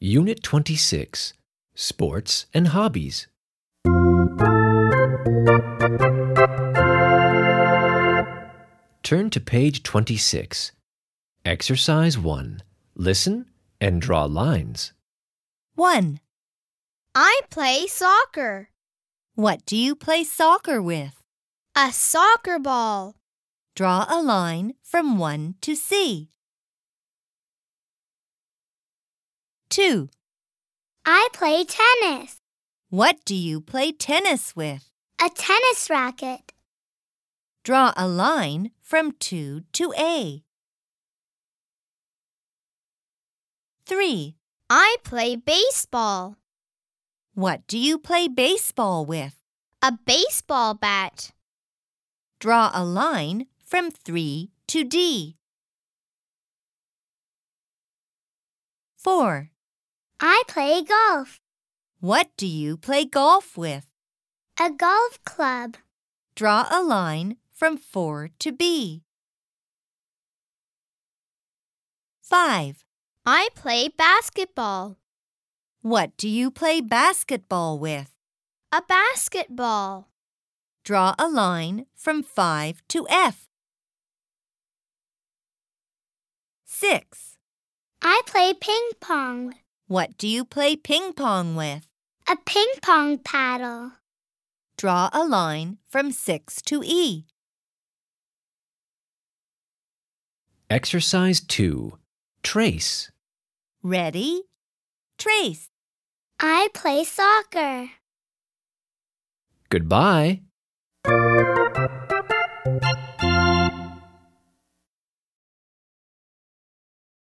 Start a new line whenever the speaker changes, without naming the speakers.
Unit 26, Sports and Hobbies. Turn to page 26. Exercise 1. Listen and draw lines.
1.
I play soccer.
What do you play soccer with?
A soccer ball.
Draw a line from 1 to C. 2.
I play tennis.
What do you play tennis with?
A tennis racket.
Draw a line from 2 to A. 3.
I play baseball.
What do you play baseball with?
A baseball bat.
Draw a line from 3 to D. 4.
I play golf.
What do you play golf with?
A golf club.
Draw a line from 4 to B. 5.
I play basketball.
What do you play basketball with?
A basketball.
Draw a line from 5 to F. 6.
I play ping pong.
What do you play ping pong with?
A ping pong paddle.
Draw a line from 6 to E.
Exercise 2. Trace.
Ready? Trace.
I play soccer.
Goodbye.